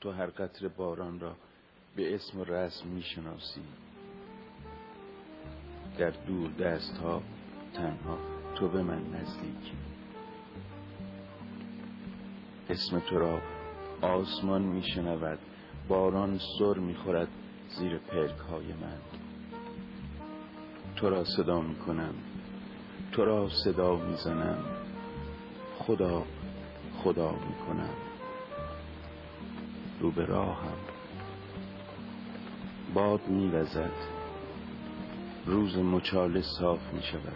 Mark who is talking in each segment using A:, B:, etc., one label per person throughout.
A: تو هر قطره باران را به اسم و رسم میشناسی. در دور دست ها تنها تو به من نزدیکی. اسم تو را آسمان میشنود، باران سر میخورد زیر پلک های من. تو را صدا میکنم، تو را صدا میزنم، خدا خدا میکنم. رو به راهم باد میوزد، روز مچاله صاف میشود.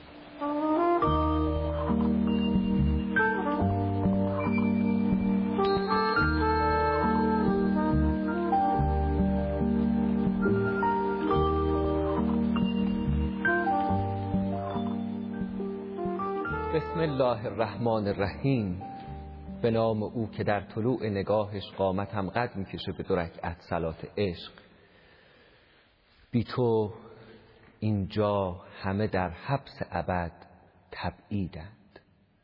B: بسم الله الرحمن الرحیم. به نام او که در طلوع نگاهش قامت هم قد میکشه به 2 رکعت صلات عشق. بی تو اینجا همه در حبس ابد تبعیدند.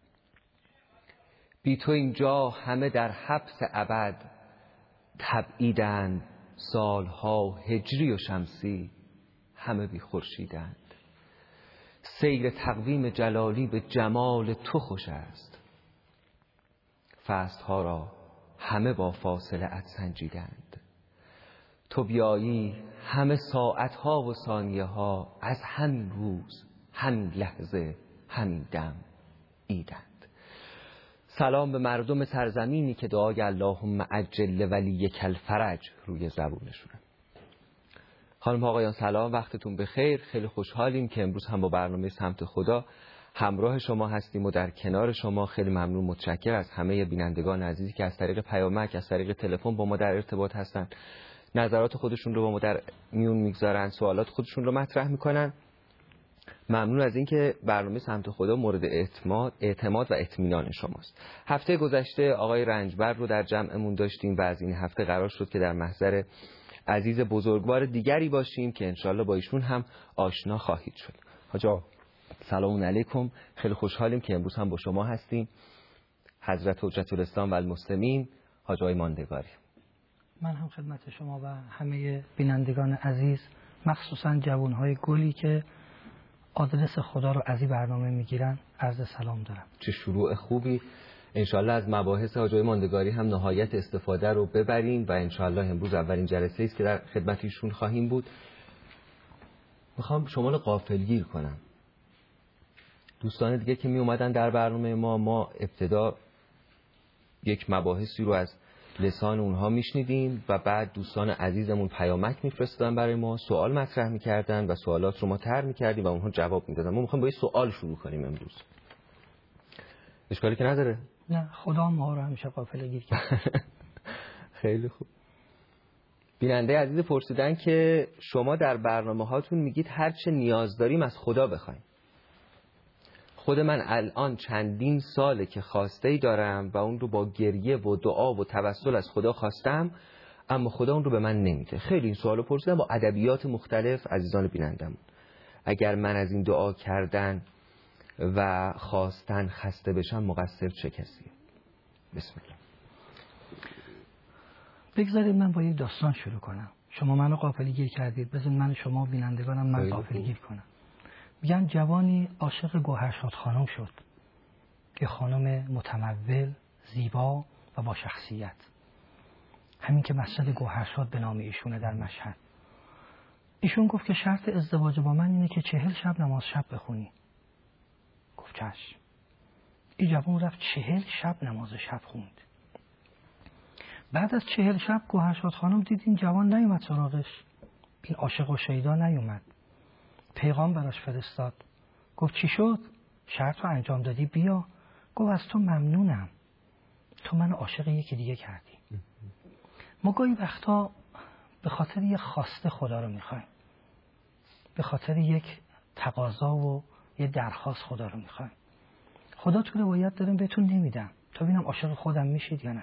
B: بی تو اینجا همه در حبس ابد تبعیدند. سالها هجری و شمسی همه بی خورشیدند. سیر تقویم جلالی به جمال تو خوش است. فصلها را همه با فاصله ات سنجیدند. تو بیایی همه ساعتها و ثانیه ها از همین روز، همین لحظه، همین دم ایدند. سلام به مردم سرزمینی که دعای اللهم عجل ولیک الفرج روی زبونشونه. خانم آقایان سلام، وقتتون بخیر. خیلی خوشحالیم که امروز هم با برنامه سمت خدا همراه شما هستیم و در کنار شما. خیلی ممنون، متشکر از همه بینندگان عزیزی که از طریق پیامک، از طریق تلفن با ما در ارتباط هستن، نظرات خودشون رو با ما در میون میگذارن، سوالات خودشون رو مطرح میکنن. ممنون از اینکه برنامه سمت خدا مورد اعتماد و اطمینان شماست. هفته گذشته آقای رنجبر رو در جمعمون داشتیم و از این هفته قرار شد که در محضر عزیز بزرگوار دیگری باشیم که انشالله با ایشون هم آشنا خواهید شد. حاجا سلام علیکم، خیلی خوشحالیم که امروز هم با شما هستیم. حضرت حجت الاسلام و المسلمین حاج آقای ماندگاری.
C: من هم خدمت شما و همه بینندگان عزیز، مخصوصا جوانهای گلی که آدرس خدا رو از این برنامه میگیرن، عرض سلام دارم.
B: چه شروع خوبی. انشالله از مباحث حاج آقای ماندگاری هم نهایت استفاده رو ببریم و انشالله امروز اولین جلسه است که در خدمت ایشون خواهیم بود. میخوام شما رو غافلگیر کنم. دوستان دیگه که می اومدن در برنامه ما ابتدا یک مباحثی رو از لسان اونها میشنیدیم و بعد دوستان عزیزمون پیامک میفرستادن برای ما، سوال مطرح میکردن و سوالات رو ما طرح میکردیم و اونها جواب میدادن. ما میخوایم با یه سوال شروع کنیم امروز. اشکالی که نداره؟
C: نه، خدا ما رو همیشه غافلگیر کرد.
B: خیلی خوب. بیننده عزیز پرسیدن که شما در برنامه هاتون میگید هر چه نیاز داریم از خدا بخوایم. خود من الان چندین ساله که خواسته ای دارم و اون رو با گریه و دعا و توسل از خدا خواستم، اما خدا اون رو به من نمیده. خیلی این سوالو پرسیدم با ادبیات مختلف عزیزان بینندم. اگر من از این دعا کردن و خواستن خسته بشم، مقصر چه کسیه؟ بسم الله.
C: بگذارید من با یک داستان شروع کنم. شما منو غافلگیر کردید، بذارید من شما بینندگانم من غافلگیر کنم. میگن جوانی عاشق گوهرشاد خانم شد که خانم متمول، زیبا و با شخصیت. همین که مسجد گوهرشاد به نام ایشونه در مشهد. ایشون گفت که شرط ازدواج با من اینه که 40 شب نماز شب بخونی. گفت چشم. این جوان رفت 40 شب نماز شب خوند. بعد از 40 شب گوهرشاد خانم دید این جوان نیومد سراغش، این عاشق و شیدا نیومد. پیغام براش فرستاد، گفت چی شد؟ شرط رو انجام دادی؟ بیا. گفت از تو ممنونم، تو منو عاشق یکی دیگه کردی. ما گاهی وقتا به خاطر یک خواسته خدا رو میخوایم، به خاطر یک تقاضا و یک درخواست خدا رو میخوایم. خدا تو روایت دارم بهتون نمیدم تا ببینم عاشق خودم میشید یا نه.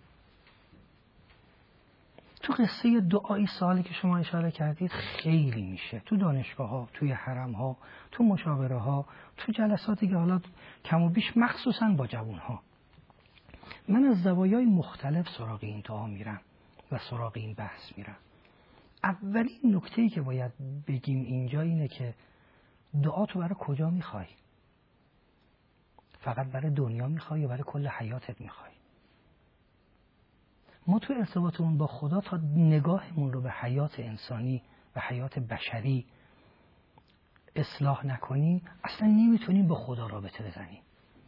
C: تو قصه دعایی سوالی که شما اشاره کردید خیلی میشه تو دانشگاه ها، توی حرم ها، تو مشاوره ها، تو جلساتی که حالا کم و بیش مخصوصا با جوان ها. من از زوایای مختلف سراغ این دعا میرم و سراغ این بحث میرم. اولین نکته‌ای که باید بگیم اینجا اینه که دعا تو برای کجا میخوای؟ فقط برای دنیا میخوای یا برای کل حیاتت میخوای؟ ما تو ارتباطمون با خدا تا نگاهمون رو به حیات انسانی و حیات بشری اصلاح نکنیم اصلا نمیتونیم با خدا رابطه بزنیم.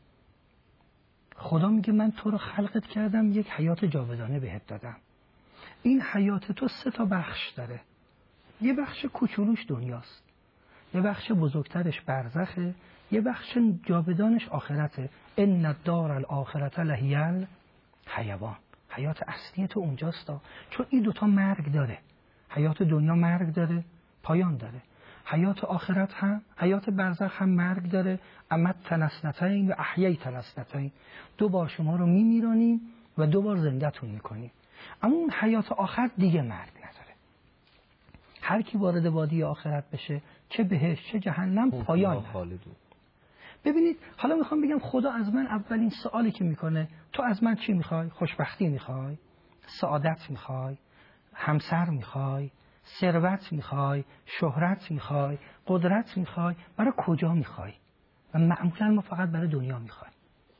C: خدا میگه من تو رو خلقت کردم، یک حیات جاودانه بهت دادم. این حیات تو 3 بخش داره. یه بخش کوچولوش دنیاست، یه بخش بزرگترش برزخه، یه بخش جاودانش آخرته. ان الدار الاخرة لهی الحیوان. حیات اصلی تو اونجاست، چون این 2 مرگ داره. حیات دنیا مرگ داره، پایان داره. حیات آخرت هم، حیات برزخ هم مرگ داره. امت تنسنتین و احییت تنسنتین. 2 بار شما رو میمیرانیم و 2 بار زنده‌تون میکنیم. اما اون حیات آخر دیگه مرگ نداره. هر کی وارد وادی آخرت بشه، چه بهشت چه جهنم، پایان نداره. ببینید حالا میخوام بگم خدا از من اولین سوالی که میکنه، تو از من چی میخوای؟ خوشبختی میخوای؟ سعادت میخوای؟ همسر میخوای؟ ثروت میخوای؟ شهرت میخوای؟ قدرت میخوای؟ برای کجا میخوای؟ و معمولا ما فقط برای دنیا میخوایم.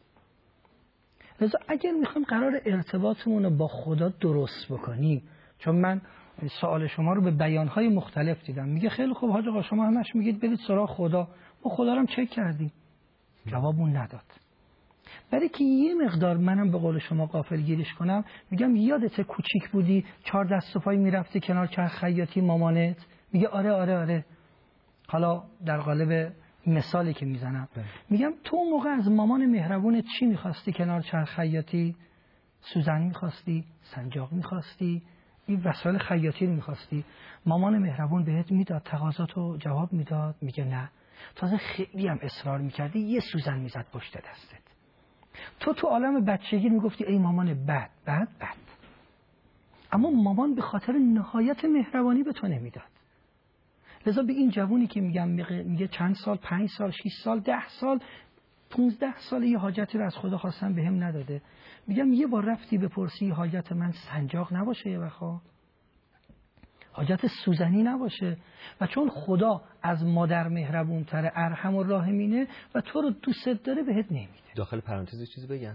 C: لذا اگر میخوایم قرار ارتباطمون رو با خدا درست بکنیم، چون من سوال شما رو به بیانهای مختلف دیدم، میگه خیلی خوب حاج آقا شما همش میگید برید سراغ خدا، ما خدا رو هم چک کردیم، جوابمون نداد. برای که یه مقدار منم به قول شما غافلگیریش کنم، میگم یادت کوچیک بودی 4 دست و پای میرفتی کنار چرخ خیاطی مامانت؟ میگه آره. حالا در قالب مثالی که میزنم میگم تو اون موقع از مامان مهربونت چی میخواستی کنار چرخ خیاطی؟ سوزن میخواستی؟ سنجاق میخواستی؟ این وسایل خیاطی رو میخواستی؟ مامان مهربون بهت میداد، تقاضاتو جواب میداد؟ میگه نه، تازه خیلی هم اصرار میکردی، یه سوزن میزد پشت دستت. تو عالم بچگی میگفتی ای مامان بد. اما مامان به خاطر نهایت مهربانی به تو نمیداد. لذا به این جوونی که میگه چند سال، 5 سال، 6 سال، 10 سال، 15 سال یه حاجتی رو از خدا خواستم بهم نداده، میگم یه بار رفتی بپرسی حاجت من سنجاق نباشه، یه وقتا حاجت سوزنی نباشه؟ و چون خدا از مادر مهربون تره، ارحم و راحمینه و تو رو دوست داره، بهت نمیده.
B: داخل پرانتز چیزی بگم؟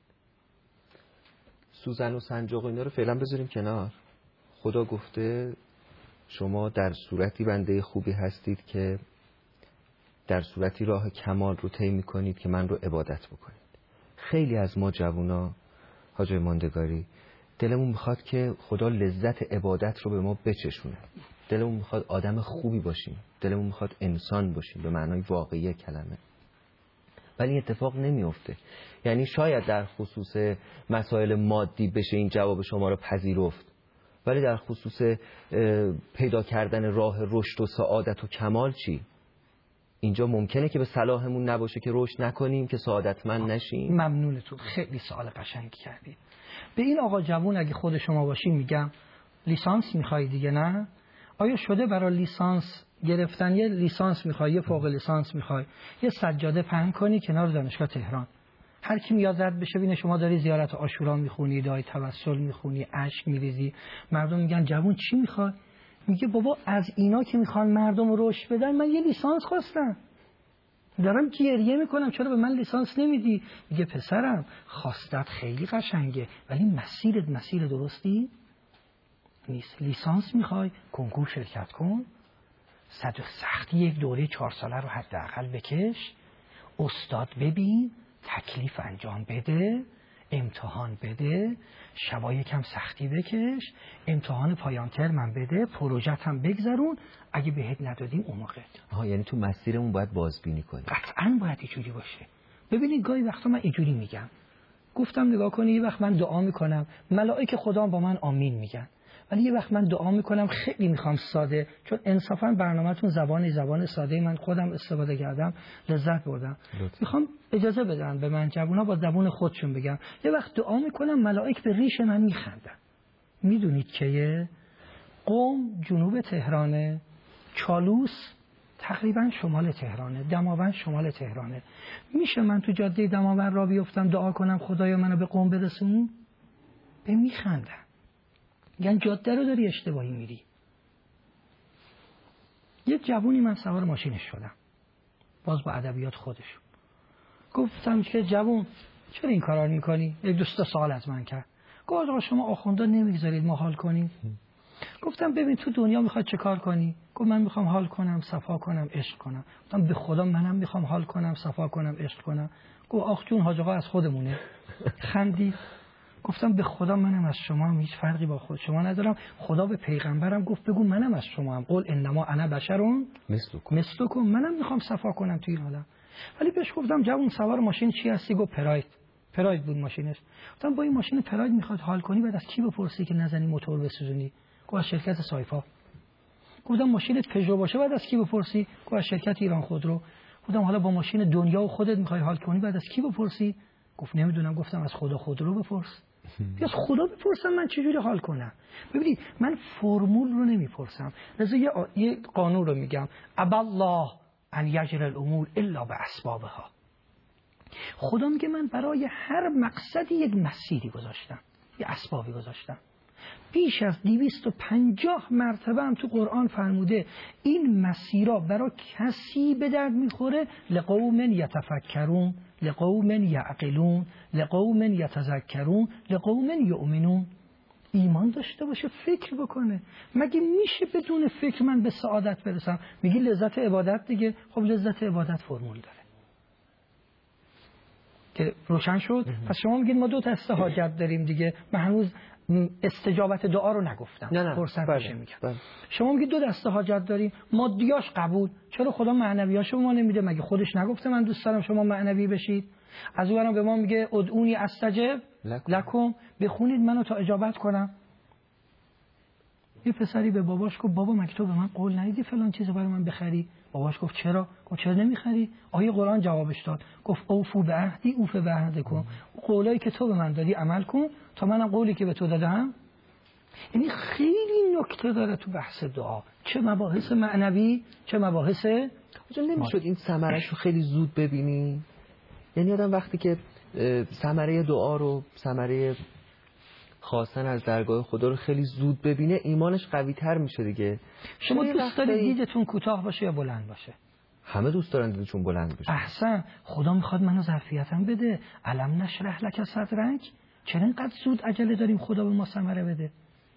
B: سوزن و سنجاق و اینا رو فعلا بذاریم کنار. خدا گفته شما در صورتی بنده خوبی هستید که در صورتی راه کمال رو طی می‌کنید که من رو عبادت بکنید. خیلی از ما جوونا حاجی ماندگاری دلمون میخواد که خدا لذت عبادت رو به ما بچشونه. دلمون میخواد آدم خوبی باشیم، دلمون میخواد انسان باشیم به معنای واقعی کلمه، ولی اتفاق نمیفته. یعنی شاید در خصوص مسائل مادی بشه این جواب شما رو پذیرفت، ولی در خصوص پیدا کردن راه رشد و سعادت و کمال چی؟ اینجا ممکنه که به صلاحمون نباشه که رشد نکنیم، که سعادتمند نشیم؟
C: ممنونتون، خیلی سوال قشنگی کردید. به این آقا جوون اگه خود شما باشی میگم لیسانس میخوای دیگه، نه؟ آیا شده برای لیسانس گرفتن یه لیسانس میخوای، یه فوق لیسانس میخوای، یه سجاده پهن کنی کنار دانشگاه تهران، هر کی میاد رد بشه ببینه شما داری زیارت عاشورا میخونی، دعای توسل میخونی، اشک میریزی، مردم میگن جوون چی میخوای؟ میگه بابا از اینا که میخوان مردم رو رشد بدن من یه لیسانس خواستم، دارم گریه میکنم چرا به من لیسانس نمیدی؟ میگه پسرم خواستت خیلی قشنگه ولی مسیر درستی نیست. لیسانس میخوای کنکور شرکت کن، سختی یک دوره 4 ساله رو حداقل بکش، استاد ببین، تکلیف انجام بده، امتحان بده، شبا یکم سختی بکش، امتحان پایان ترم بده، پروژت هم بگذرون، اگه بهت ندادیم اون موقع.
B: یعنی تو مسیرمون باید بازبینی کنیم.
C: قطعاً باید اینجوری باشه. ببینید گاهی وقتا من اینجوری میگم، گفتم نگاه کنی یه وقت من دعا میکنم ملائکه خدا با من آمین میگن، ولی یه وقت من دعا میکنم خیلی میخوام ساده، چون انصافا برنامه‌تون زبان ساده من خودم استفاده کردم لذت بردم، میخوام اجازه بدن به من جوونا با زبون خودشون بگم. یه وقت دعا میکنم ملائک به ریش من میخندن. میدونید که قم جنوب تهرانه، چالوس تقریبا شمال تهرانه، دماوند شمال تهرانه. میشه من تو جاده دماوند را بیفتم دعا کنم خدایا منو به قم برسون؟ به میخندن، میگن جاده رو داری اشتباهی میری. یه جوونی من سوار ماشینش شدم، باز با ادبیات خودش. گفتم که جوون چرا این کارا رو میکنی؟ یک دوست سوال از من کرد. گفت آقا شما آخوندا نمیگذارید ما حال کنیم؟ گفتم ببین تو دنیا میخواد چه کار کنی؟ گفت من میخوام حال کنم، صفا کنم، عشق کنم. گفتم به خدا منم میخوام حال کنم، صفا کنم، عشق کنم. گفت آخ جون حاج آقا از خودمونه. خندید. گفتم به خدا منم از شما هم هیچ فرقی با خود شما ندارم. خدا به پیغمبرم گفت بگو منم از شما هم، قل انما انا بشرون مثلکم، منم میخوام صفا کنم تو این عالم. ولی بهش گفتم جوون سوار ماشین چی هستی؟ گفت پراید بود ماشینش. گفتم با این ماشین پراید میخواد حال کنی بعد از کی بپرسی که نزنی موتور بسوزونی؟ گفت از شرکت سایپا. گفتم ماشینت پژو باشه بعد از کی بپرسی؟ گفت از شرکت ایران خودرو. گفتم حالا با ماشین دنیا و خودت میخوای حال کنی بعد از کی بپرسی؟ گفت نمیدونم. گفتم از خدا خودرو بپرس. از خدا بپرسم من چجوری حال کنم؟ ببینید من فرمول رو نمیپرسم، لذا یه قانون رو میگم، ابا الله ان یجر الامور الا باسبابها. خدا میگه من برای هر مقصدی یک مسیری گذاشتم، یه اسبابی گذاشتم. بیش از 250 مرتبه هم تو قرآن فرموده این مسیرها برای کسی به درد میخوره، لقوم یتفکرون، لقوم یعقلون، لقوم یتذکرون، لقوم یؤمنون. ایمان داشته باشه، فکر بکنه. مگه میشه بدون فکر من به سعادت برسم؟ میگی لذت عبادت دیگه. خب لذت عبادت فرمول داره که روشن شد. پس شما میگید ما 2 دسته حاجت داریم دیگه. من هنوز استجابت دعا رو نگفتم.
B: نه.
C: فرصت بشه میگم. شما میگید 2 دسته حاجت داریم، مادیاش قبول، چرا خدا معنویاشو ما نمیده؟ مگه خودش نگفته من دوست دارم شما معنوی بشید؟ از اونم به ما میگه ادعونی استجب لکم، بخونید منو تا اجابت کنم. یه پسری به باباش گفت بابا مگه تو به من قول ندیدی فلان چیزو برای من بخری؟ باباش گفت چرا؟ گفت چرا نمیخری؟ آیه قرآن جوابش داد، گفت اوفو به عهدی اوف به عهدکم، قولایی که تو به من دادی عمل کن تا منم قولی که به تو دادم. یعنی خیلی نکته داره تو بحث دعا، چه مباحث معنوی چه مباحث.
B: نمیشد این ثمرش رو خیلی زود ببینی؟ یعنی آدم وقتی که ثمره دعا رو، ثمره خواستن از درگاه خدا رو خیلی زود ببینه، ایمانش قوی تر میشه دیگه.
C: شما دوست دارید دیدتون کوتاه باشه یا بلند باشه؟
B: همه دوست دارن دیدشون بلند بشه.
C: احسن. خدا میخواد منو ظرفیتم بده. الم نشرح لک صدرک. چرا اینقدر زود عجله داریم خدا به ما ثمره بده؟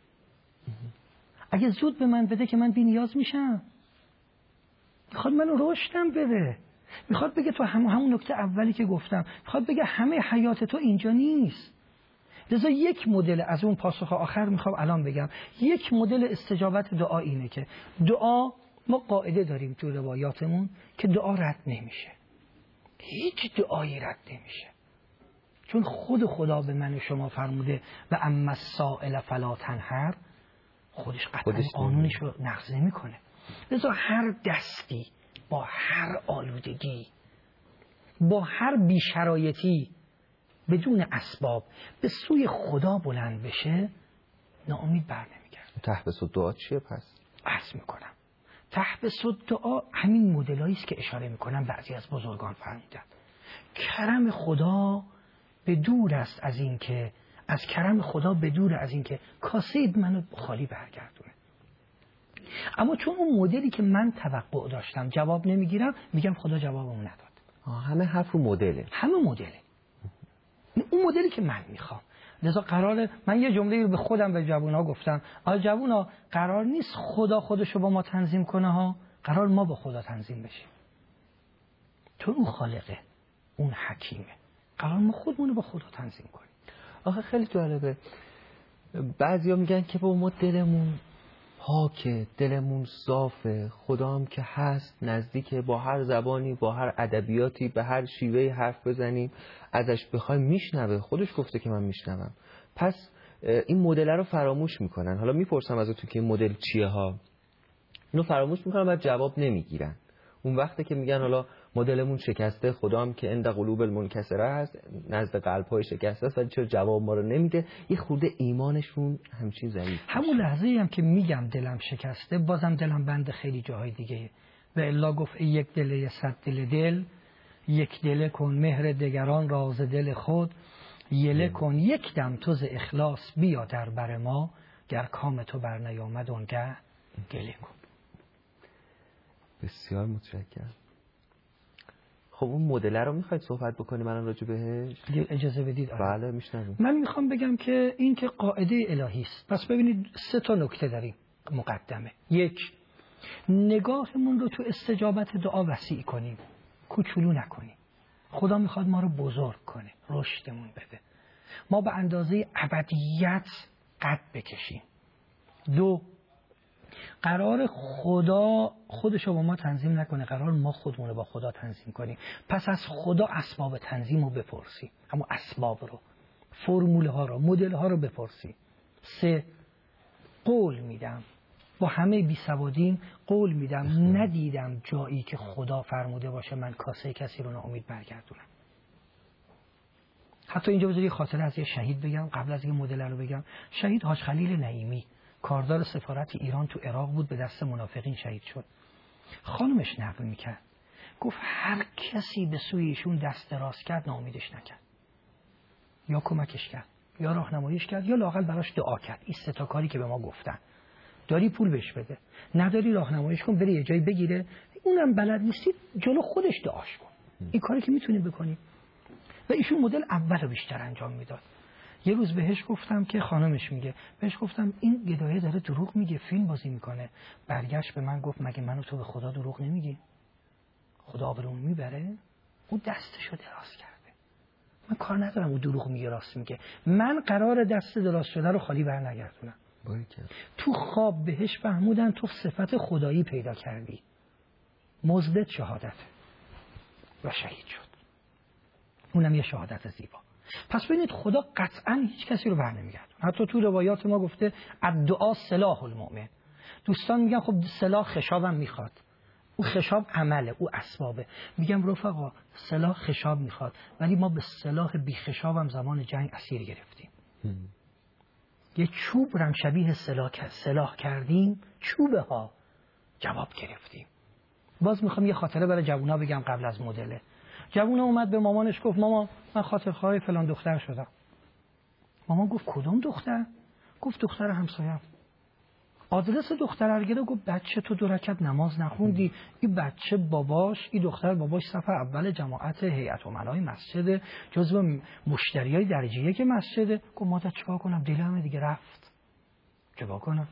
C: اگه زود به من بده که من بی نیاز میشم. میخواد منو رشدم بده. میخواد بگه تو همون نکته اولی که گفتم، میخواد بگه همه حیات تو اینجا نیست. لذا یک مدل از اون پاسخ آخر میخوام الان بگم، یک مدل استجابت دعا اینه که دعا، ما قاعده داریم تو روایاتمون که دعا رد نمیشه. هیچ دعایی رد نمیشه، چون خود خدا به من و شما فرموده و اما السائل فلا تنهر. خودش قطعا قانونش رو نقض نمیکنه. لذا هر دستی با هر آلودگی، با هر بیشرایطی، بدون اسباب به سوی خدا بلند بشه، ناامید بر نمیگرد.
B: تحبس الدعا چیه پس؟
C: عرض میکنم تحبس الدعا همین مدلایی است که اشاره میکنم بعضی از بزرگان فرمودن. کرم خدا به دور است از این که، از کرم خدا به دور از این که کاسه منو خالی برگردونه. اما چون اون مدلی که من توقع داشتم جواب نمیگیرم، میگم خدا جوابمو نداد.
B: همه حرف رو مدله،
C: همه مدله، اون مدلی که من میخوام. لذا قراره، من یه جمله رو به خودم به جوونا گفتم، آ جوونا قرار نیست خدا خودشو با ما تنظیم کنه ها، قرار ما با خدا تنظیم بشیم. چون اون خالقه، اون حکیمه، قرار ما خودمون رو با خدا تنظیم کنیم.
B: آخه خیلی جالبه، بعضیا میگن که با ما دلمون پاکه، دلمون صافه، خدا هم که هست نزدیکه، با هر زبانی، با هر ادبیاتی، به هر شیوهی حرف بزنیم ازش بخوایم میشنوه. خودش گفته که من میشنوم. پس این مدل رو فراموش میکنن. حالا میپرسم ازتون که این مدل چیه ها، اینو فراموش میکنن و جواب نمیگیرن. اون وقته که میگن حالا مدلمون شکسته، خدا هم که عند قلوب المنکسره هست، نزد قلب‌های شکسته است، ولی چرا جواب ما رو نمیده؟ یه خورده ایمانشون همچین ضعیف.
C: همون لحظه‌ای هم که میگم دلم شکسته، بازم دلم بند خیلی جاهای دیگه و الا گفت ای یک دل صد دل، یک دل کن مهر دگران راز دل خود، یله کن یک دم تو ز اخلاص بیا در بر ما، گر کام تو بر نیامد اونگه گله کن.
B: بسیار متشکرم. خب اون مدل رو میخواید صحبت بکنیم الان راجع بهش؟
C: اجازه بدید.
B: بله میشنویم.
C: من میخوام بگم که این که قاعده الهی است. پس ببینید 3 تا نکته داریم مقدمه. 1، نگاهمون رو تو استجابت دعا وسیع کنیم، کوچولو نکنیم. خدا میخواد ما رو بزرگ کنه، رشدمون بده، ما به اندازه ابدیت قد بکشیم. 2، قرار خدا خودشو با ما تنظیم نکنه، قرار ما خودمون رو با خدا تنظیم کنیم. پس از خدا اسباب تنظیم رو بپرسیم، اما اسباب رو، فرموله ها رو، مدل ها رو بپرسیم. 3، قول میدم، با همه بیسوادیم قول میدم ندیدم جایی که خدا فرموده باشه من کاسه کسی رو ناامید برگردونم. حتی اینجا بذاری خاطره از یه شهید بگم قبل از این مدل رو بگم. شهید حاج خلیل نعیمی کاردار سفارت ایران تو عراق بود، به دست منافقین شهید شد. خانمش نقل میکرد، گفت هر کسی به سوی ایشون دست دراز کرد ناامیدش نکرد، یا کمکش کرد یا راهنماییش کرد یا لااقل براش دعا کرد. این 3 تا کاری که به ما گفتن. داری پول بهش بده، نداری راهنماییش کن، بری یه جایی بگیره، اونم بلد نیستی جلو خودش دعاش کن. این کاری که میتونیم بکنیم. و ایشون مدل اول رو بیشتر انجام میداد. یه روز بهش گفتم که خانمش میگه، بهش گفتم این گدایه داره دروغ میگه، فیلم بازی میکنه. برگشت به من گفت مگه من و تو به خدا دروغ نمیگی؟ خدا آبرومون میبره؟ او دستشو دراز کرده. من کار ندارم او دروغ میگه راست میگه، من قرار دست دراز شده رو خالی برنگردونم. تو خواب بهش فهمودن تو صفت خدایی پیدا کردی، مزدت شهادت، و شهید شد. اونم یه شهادت زیبا. پس ببینید خدا قطعا هیچ کسی رو برنمیگردونه. حتی تو روایات ما گفته الدعا سلاح المؤمن. دوستان میگن خب سلاح خشابم میخواد، او خشاب عمله، او اسبابه. میگم رفقا سلاح خشاب میخواد، ولی ما به سلاح بی خشابم زمان جنگ اسیر گرفتیم. یه چوب رم شبیه سلاح کردیم، چوبه ها جواب گرفتیم. باز میخوام یه خاطره برای جوونا بگم قبل از مدله. جوون اومد به مامانش گفت مامان من خاطرخواه فلان دختر شدم. مامان گفت کدوم دختر؟ گفت دختر همسایم. آدرس دختر رو گرفت، گفت بچه تو 2 رکعت نماز نخوندی، این بچه باباش، این دختر باباش صف اول جماعت هیئت امنای مسجد، جزو مشتریای درجه 1 مسجد. گفت مادر چیکار کنم؟ دلم دیگه رفت، چیکار کنم؟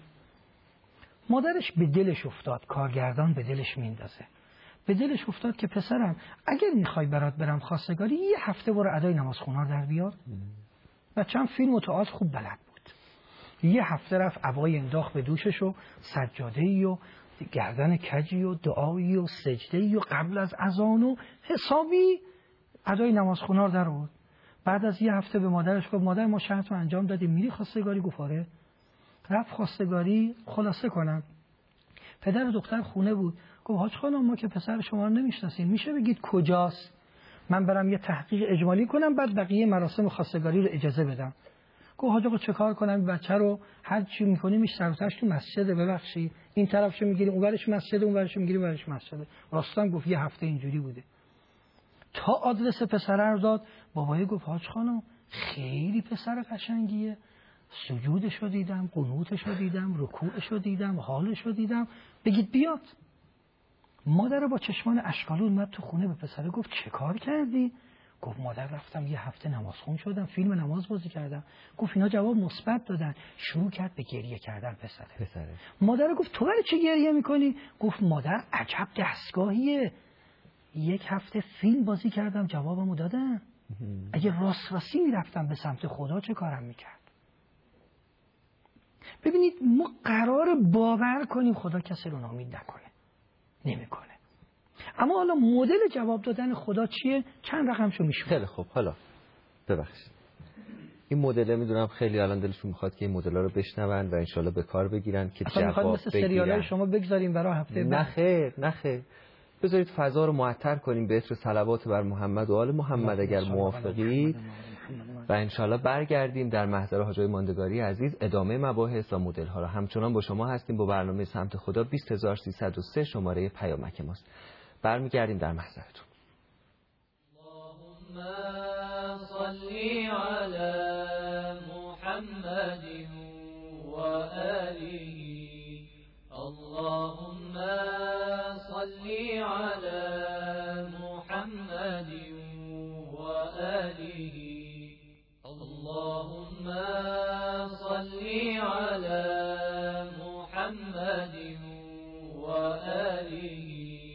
C: مادرش به دلش افتاد، کارگردان به دلش میندازه، به دلش افتاد که پسرم اگر میخوای برات برم خواستگاری 1 هفته برو ادای نمازخونا در بیار. بچه‌م فیلم و تئاتر خوب بلد بود. 1 هفته رفت عبای انداخت به دوشش و سجاده‌ای و گردن کجی و دعایی و سجده‌ای و قبل از اذان و حسابی ادای نمازخونا در آورد. بعد از 1 هفته به مادرش گفت مادر ما شرط رو انجام دادیم، میری خواستگاری؟ گفت آره. رفت خواستگاری. خلاصه کنم پدر دختر خونه بود. گفت حاج خانم ما که پسر شما رو نمیشناسیم، میشه بگید کجاست؟ من برم یه تحقیق اجمالی کنم بعد بقیه مراسم خواستگاری رو اجازه بدم. گفت حاج آقا چه کار کنم؟ بچه رو هر چی می‌کنیم میش سر و تاش تو مسجد، ببخشید این طرفشو میگیریم اون ورش مسجد، اون ورشو میگیریم ورش مسجد. راستن گفت 1 هفته اینجوری بوده. تا آدرس پسر رو داد، بابای گفت حاج خانم خیلی پسر قشنگیه، سجودشو دیدم، قنوتشو دیدم، رکوعشو دیدم، حالشو دیدم، بگید بیاد. مادر با چشمان اشکالو اومد تو خونه، به پسره گفت چه کار کردی؟ گفت مادر رفتم 1 هفته نمازخون شدم، فیلم نماز بازی کردم. گفت اینا جواب مثبت دادن. شروع کرد به گریه کردن پسره. مادر گفت تو برای چه گریه میکنی؟ گفت مادر عجب دستگاهیه، 1 هفته فیلم بازی کردم جوابمو دادن. اگه راستی میرفتم به سمت خدا چه کارم میکرد؟ ببینید ما قرار باور کنیم خدا کسی رو ناامید نکنه، نمیکنه. اما حالا مدل جواب دادن خدا چیه؟ چند رقمشو میشون.
B: خیلی خوب. حالا ببخشید این مدل میدونم خیلی الان دلشون میخواد که این مدل‌ها رو بشنون و انشالله به کار بگیرن که جواب
C: مثل سریالای شما بگذاریم برای هفته بعد.
B: نه خیر بذارید فضا رو معطر کنیم به عطر صلوات بر محمد و آل محمد. اگر موافقید
C: بفرمایید.
B: و انشالله برگردیم در محضر حاجی ماندگاری عزیز ادامه مباحث و مدل ها را. همچنان با شما هستیم با برنامه سمت خدا 20303 شماره پیامک ماست. برمیگردیم در محضرتون.
D: اللهم صل علی محمد و آله. اللهم صل علی محمد و آله. اللهم صل علی محمد و آله.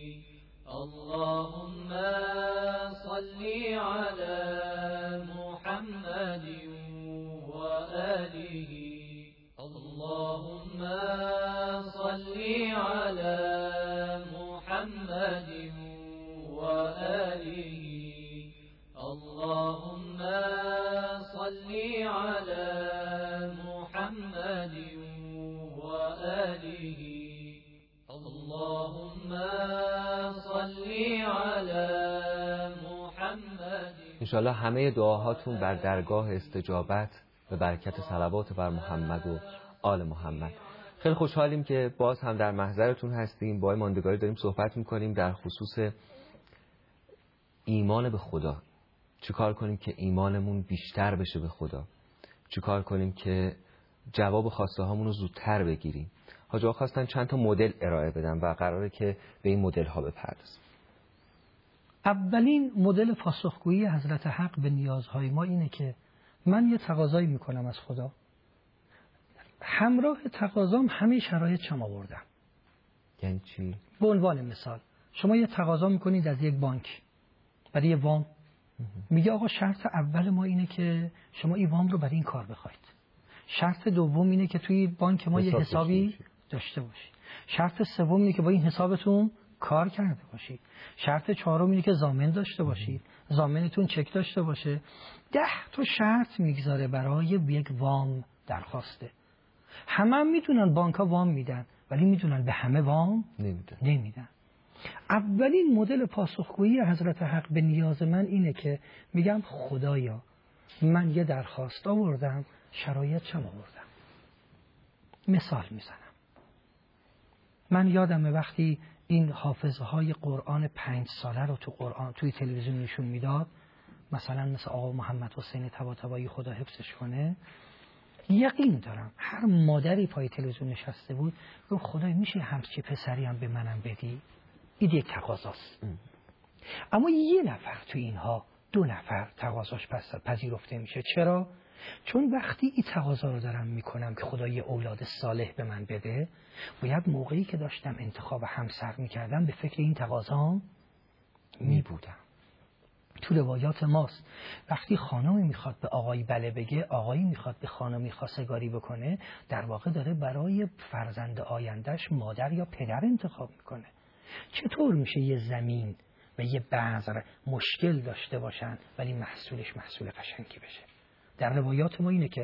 D: اللهم صل علی محمد و آله. اللهم صل علی محمد و آله. اللهم صل علی محمد و آله. اللهم صل علی محمد.
B: انشالله همه دعاهاتون بر درگاه استجابت به برکت صلوات بر محمد و آل محمد. خیلی خوشحالیم که باز هم در محضرتون هستیم. با ماندگاری داریم صحبت میکنیم در خصوص ایمان به خدا. چیکار کنیم که ایمانمون بیشتر بشه به خدا؟ چیکار کنیم که جواب خواسته هامون رو زودتر بگیریم؟ حاجی آقا خواستن چند تا مدل ارائه بدن و قراره که به این مدل ها بپردازیم.
C: اولین مدل پاسخگویی حضرت حق به نیازهای ما اینه که من یه تقاضایی میکنم از خدا، همراه تقاضام همه شرایط شما آوردم.
B: یعنی چی؟
C: به عنوان مثال شما یه تقاضا میکنید از یک بانک برای یه وام، میگه آقا شرط اول ما اینه که شما این وام رو برای این کار بخواید. شرط دوم اینه که توی بانک ما یه حسابی داشته باشید. شرط سوم اینه که با این حسابتون کار کرده باشید. شرط چهارم اینه که ضامن داشته باشید، ضامنتون چک داشته باشه. 10 تا شرط میگذاره برای یک وام درخواسته. همه میدونن بانک‌ها وام میدن، ولی میدونن به همه وام نمیدن. اولین مدل پاسخگویی حضرت حق به نیاز من اینه که میگم خدایا من یه درخواست آوردم، شرایط چم آوردم. مثال میزنم. من یادمه وقتی این حافظهای قرآن 5 ساله رو توی تلویزیون نشون میداد، مثلا مثل آقا محمد حسین طباطبایی خدا حفظش کنه، یقین دارم هر مادری پای تلویزیون نشسته بود گفت خدای میشه همچی پسری هم به منم بدی؟ این یک تقاضاست. اما یه نفر تو اینها 2 نفر تقاضاش پذیرفته میشه. چرا؟ چون وقتی این تقاضا رو دارم میکنم که خدا یه اولاد صالح به من بده، باید موقعی که داشتم انتخاب همسر میکردم به فکر این تقاضا میبودم. تو روایات ماست وقتی خانمی میخواد به آقایی بله بگه، آقایی میخواد به خانمی خواستگاری بکنه، در واقع داره برای فرزند آیندهش مادر یا پدر انتخاب میکنه. چطور میشه یه زمین و یه بذر مشکل داشته باشن ولی محصولش محصول قشنگی بشه؟ در روایات ما اینه که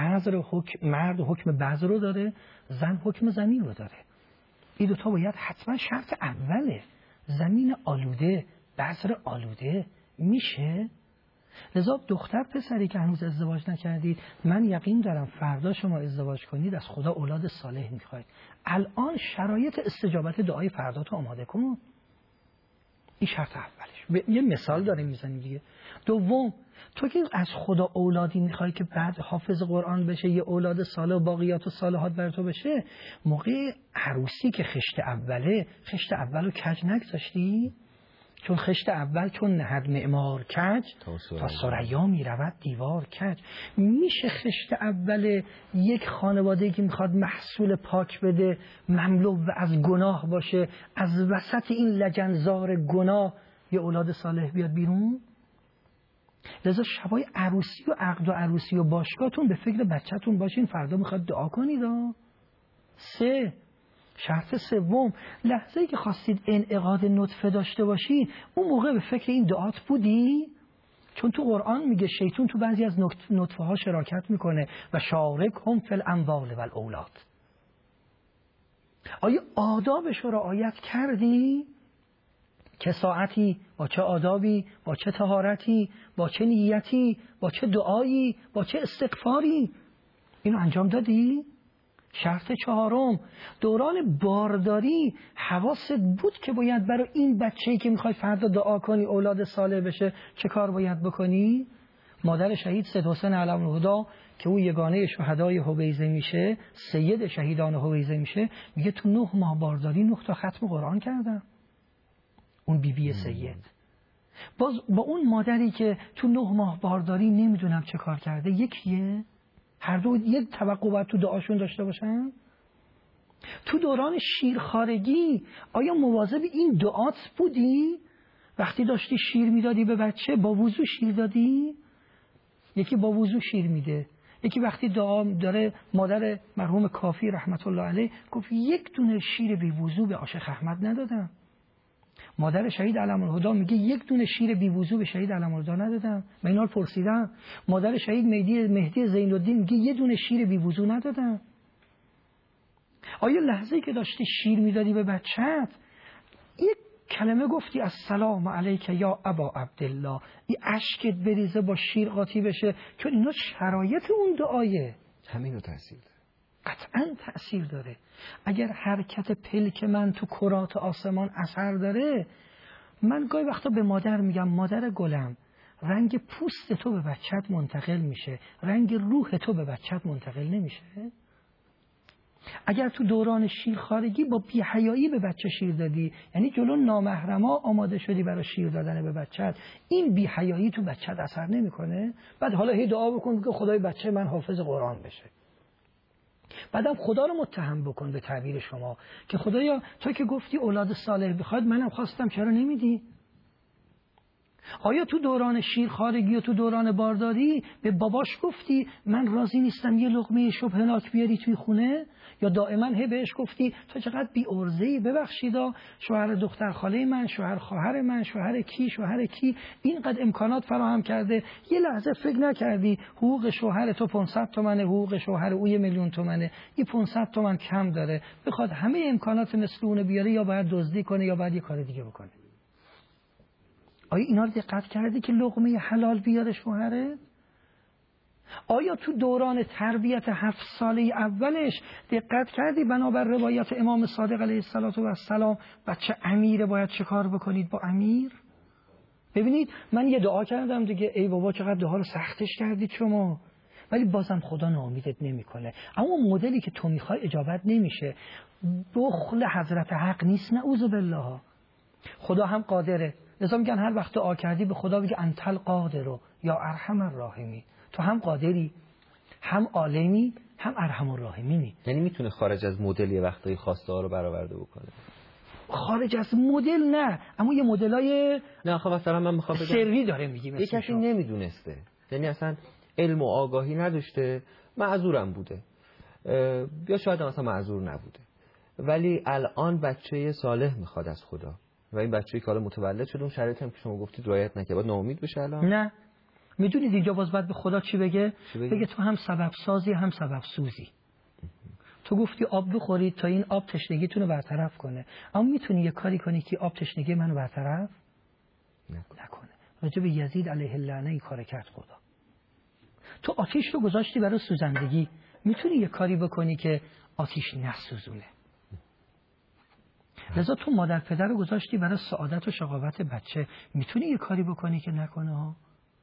C: مرد حکم بذر رو داره، زن حکم زمین رو داره. این دوتا باید حتما شرط اوله. زمین آلوده، بذر آلوده میشه؟ لذا دختر پسری که هنوز ازدواج نکردید، من یقین دارم فردا شما ازدواج کنید از خدا اولاد صالح میخواید. الان شرایط استجابت دعای فردا تو آماده کن. این شرط اولش. یه مثال داریم میزنیم دیگه. دوم، تو که از خدا اولادی میخوای که بعد حافظ قرآن بشه، یه اولاد صالح و باقیات و صالحات بر تو بشه، موقع عروسی که خشت اوله، خشت اولو کج نگذاشتی؟ چون خشت اول چون نهد معمار کج تا ثریا میرود دیوار کج. میشه خشت اول یک خانواده که میخواد محصول پاک بده، مملو و از گناه باشه، از وسط این لجنزار گناه یه اولاد صالح بیاد بیرون؟ لذا شبای عروسی و عقد و عروسی و باشگاهتون به فکر بچه‌تون باشین، فردا میخواد دعا کنید. 3 شرط سوم، لحظه‌ای که خواستید انعقاد نطفه داشته باشید، اون موقع به فکر این دعات بودی؟ چون تو قرآن میگه شیطان تو بعضی از نطفه ها شراکت میکنه و شارکهم فی الاموال و الاولاد. آیا آدابش رو رعایت کردی؟ چه ساعتی، با چه آدابی، با چه طهارتی، با چه نیتی، با چه دعایی، با چه استغفاری. اینو انجام دادی؟ شرط چهارم، دوران بارداری حواست بود که باید برای این بچه‌ای که میخوای فردا دعا کنی اولاد صالح بشه چه کار باید بکنی؟ مادر شهید سید حسین علم الهدا که او یگانه شهدای حویزه میشه، سید شهیدان حویزه میشه، میگه تو 9 ماه بارداری 9 تا ختم قرآن کردم. اون بی سید باز با اون مادری که تو 9 ماه بارداری نمیدونم چه کار کرده، یکیه؟ هر دو یک توقع باید تو دعاشون داشته باشن؟ تو دوران شیرخوارگی آیا مواظب این دعات بودی؟ وقتی داشتی شیر میدادی به بچه با وضو شیر دادی؟ یکی با وضو شیر میده، یکی وقتی دعا داره. مادر مرحوم کافی رحمت الله علیه گفت 1 دونه شیر بی وضو به عاشق احمد ندادم. مادر شهید علم الهدا میگه 1 دونه شیر بی وضو به شهید علم الهدا ندادم. من اینا رو پرسیدم. مادر شهید مهدی زین الدین میگه 1 دونه شیر بی وضو ندادم. آیا لحظه‌ای که داشتی شیر میدادی به بچه‌ت یک کلمه گفتی السلام علیک یا ابا عبدالله، این اشکت بریزه با شیر قاطی بشه؟ چون اینا شرایط اون دعایه.
B: همینو تاثیر داره،
C: قطعا تأثیر داره. اگر حرکت پلک من تو کرات آسمان اثر داره، من گاهی وقتا به مادر میگم مادر گلم، رنگ پوست تو به بچت منتقل میشه، رنگ روح تو به بچت منتقل نمیشه. اگر تو دوران شیرخوارگی با بی‌حیایی به بچه شیر دادی، یعنی جلو نامحرما آماده شدی برای شیر دادن به بچت، این بی‌حیایی تو بچت اثر نمیکنه؟ بعد حالا هی دعا بکن که خدای بچه من حافظ قرآن بشه. بعدم خدا رو متهم بکن به تعبیر شما که خدایا تو که گفتی اولاد صالح بخواد، منم خواستم چرا نمیدی؟ آیا تو دوران شیرخوارگی و تو دوران بارداری به باباش گفتی من راضی نیستم یه لقمه شبهناک بیاری توی خونه؟ یا دائما هی بهش گفتی تو چقدر بی ارزه‌ای، ببخشیدا شوهر دختر خاله من، شوهر خواهر من، شوهر کی اینقدر امکانات فراهم کرده، یه لحظه فکر نکردی حقوق شوهر تو 500 تومنه، حقوق شوهر او 1,000,000 تومنه، این 500 تومن کم داره، بخواد همه امکانات مثل اون بیاره، یا باید دزدی کنه یا باید یه کار دیگه بکنه؟ آیا اینا رو دقت کردی که لقمه حلال بیاره شوهره؟ آیا تو دوران تربیت 7 ساله اولش دقت کردی بنابر روایت امام صادق علیه السلام بچه امیره باید چه کار بکنید با امیر؟ ببینید من یه دعا کردم دیگه، ای بابا چقدر دعا رو سختش کردید شما، ولی بازم خدا ناامیدت نمیکنه. اما مدلی که تو میخوای اجابت نمیشه. بخل حضرت حق نیست، نعوذ بالله. خدا هم قادره، لذا میگن هر وقت دعا کردی به خدا بگی انت القادر یا ارحم الراحمین. تو هم قادری، هم عالمی، هم ارحم الراحمینی.
B: یعنی میتونه خارج از مدل یه وقتایی خواسته ها رو برآورده بکنه؟
C: خارج از مدل نه، اما یه مدلای
B: نه خب مثلا من میخوام بگم
C: سری داره میگیم.
B: یه کسی نمیدونسته، یعنی اصلا علم و آگاهی نداشته، معذورم بوده، یا شاید مثلا معذور نبوده، ولی الان بچه صالح میخواد از خدا و این بچه‌ای که حالا متولد شده اون شرایطی هم که شما گفتید رعایت نکرد، باید ناامید بشه الان؟
C: نه. میدونید اینجا باز باید به خدا چی بگه؟ بگه تو هم سبب سازی هم سبب سوزی. تو گفتی آب بخورید تا این آب تشنگیتون رو برطرف کنه، اما میتونی یه کاری کنی که آب تشنگی منو برطرف نکنه. راجع به یزید علیه اللعنه این کار کرد خدا. تو آتیش رو گذاشتی برای سوزندگی، میتونی یه کاری بکنی که آتیش نسوزونه. لذا تو مادر پدر رو گذاشتی برای سعادت و شقاوت بچه، میتونی یه کاری بکنی که نکنه ها.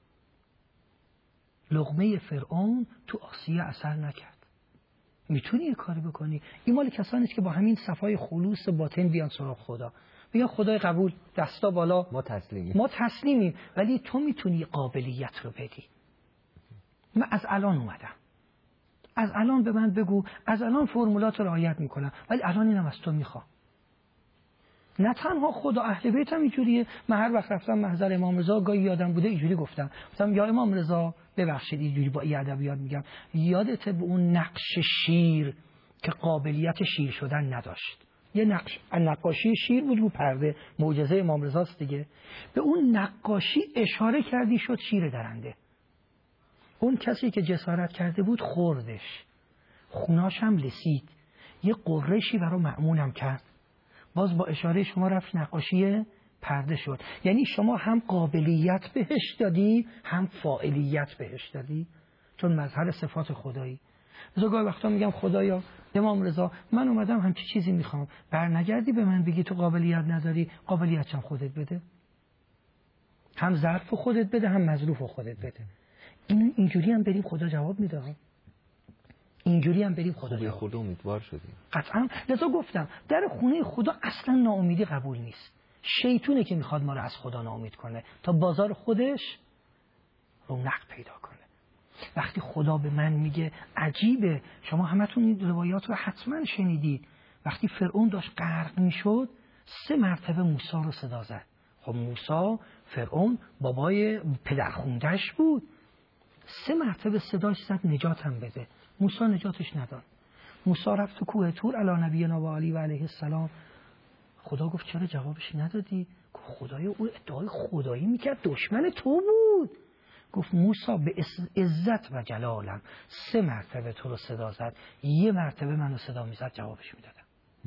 C: لقمه فرعون تو آسیه اثر نکرد، میتونی یه کاری بکنی. این مال کسانی است که با همین صفای خلوص باطن بیان سراغ خدا، بگن خدای قبول، دستا بالا، ما تسلیمیم، ولی تو میتونی قابلیت رو بدی. من از الان اومدم، از الان به من بگو، از الان فرمولات رو رعایت میکنم، ولی الان اینم از تو میخوام. نه تنها خدا، اهل بیت هم اینجوریه. من هر وقت رفتم محضر امام رضا گاهی یادم بوده اینجوری گفتم یا امام رضا ببخشید اینجوری با این ادبیات میگم، یادت به اون نقش شیر که قابلیت شیر شدن نداشت، یه نقاشی شیر بود رو پرده، معجزه امام رضاست دیگه، به اون نقاشی اشاره کردی شد شیر درنده. اون کسی که جسارت کرده بود خوردش، خوناش هم لسید، یه قرشی برای مأمونم کرد، باز با اشاره شما رفت نقاشی پرده شد. یعنی شما هم قابلیت بهش دادی هم فاعلیت بهش دادی، چون مظهر صفات خدایی. رضا گاهی وقتا میگم خدایا امام رضا من اومدم همچی چیزی میخوام، برنگردی به من بگی تو قابلیت نداری، قابلیت هم خودت بده، هم ظرف خودت بده هم مظروف خودت بده. اینجوری هم بریم خدا جواب میده، اینجوری هم بریم خدا جواب.
B: خدا امیدوار شدیم
C: قطعا. لذا گفتم در خونه خدا اصلا ناامیدی قبول نیست. شیطونه که میخواد ما رو از خدا ناامید کنه تا بازار خودش رونق پیدا کنه. وقتی خدا به من میگه عجیبه، شما همتون این روایات رو حتما شنیدید، وقتی فرعون داشت غرق میشد 3 مرتبه موسی رو صدا زد. خب موسی فرعون بابای پدرخونده‌اش بود، 3 مرتبه صداش زد نجات هم بده. موسی نجاتش نداد. موسی رفت تو کوه طور علی نبینا و علی و علیه السلام. خدا گفت چرا جوابش ندادی؟ گفت خدای او ادعای خدایی میکرد، دشمن تو بود. گفت موسی به عزت و جلالم 3 مرتبه تو رو صدا زد، 1 مرتبه منو صدا میزد جوابش میدادم.